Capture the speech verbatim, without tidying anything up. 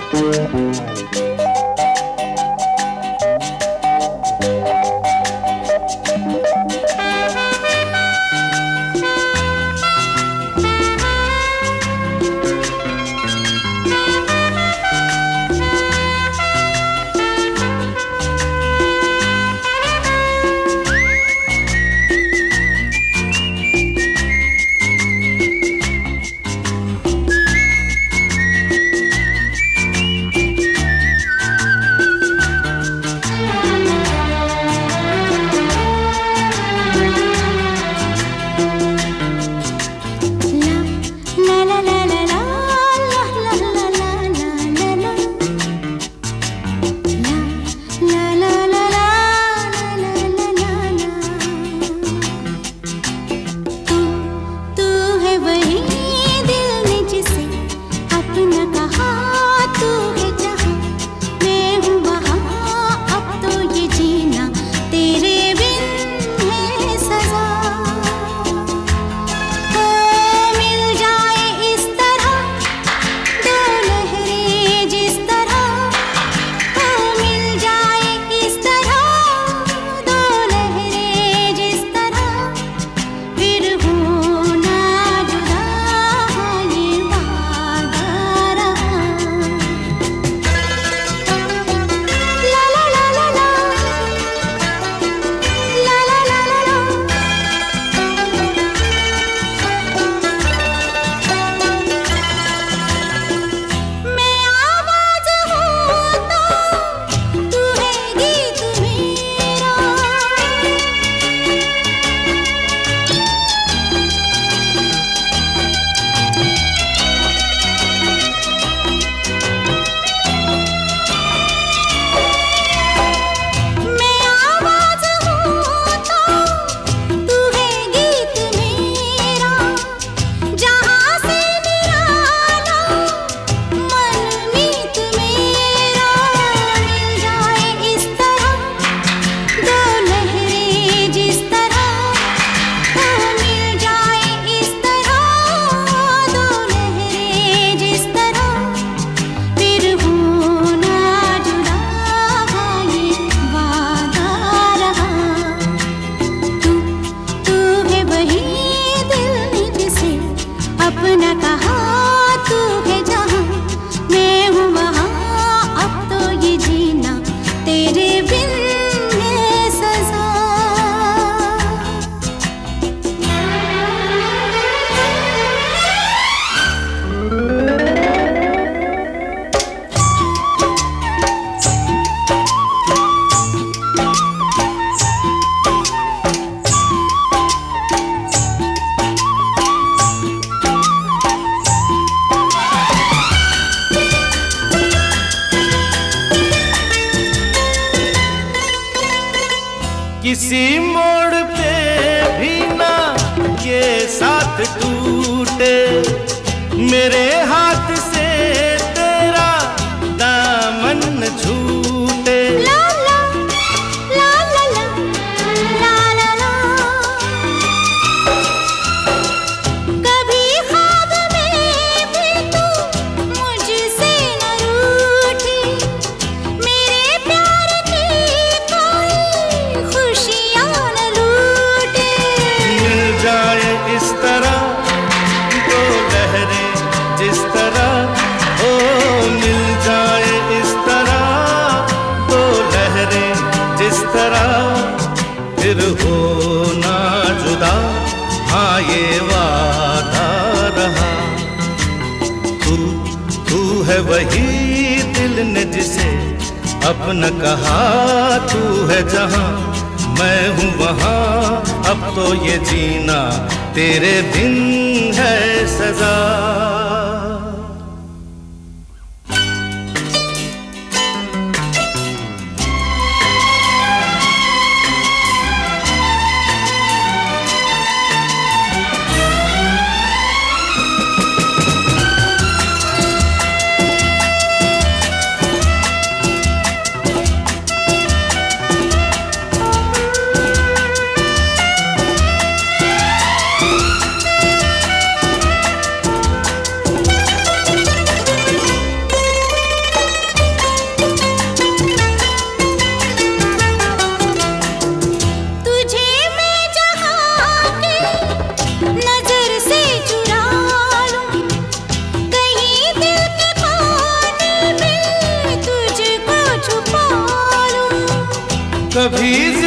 किसी मोड़ पे भी ना ये साथ टूटे, मेरे हाथ से तेरा दामन छूटे। ला ला ला ला ला ला ला ला। कभी ख्वाब में भी तू मुझसे न रूठी, मेरे प्यार की कोई खुशियाँ न लूटे। मिल जाए इस तरह दो लहरें जिस तरह, ओ मिल जाए इस तरह दो लहरें जिस तरह, फिर हो ना जुदा, हाँ ये वादा रहा। तू तू है वही दिल ने जिसे अपना कहा, तू है जहाँ मैं हूँ वहाँ, अब तो ये जीना तेरे बिन है सजा। कभी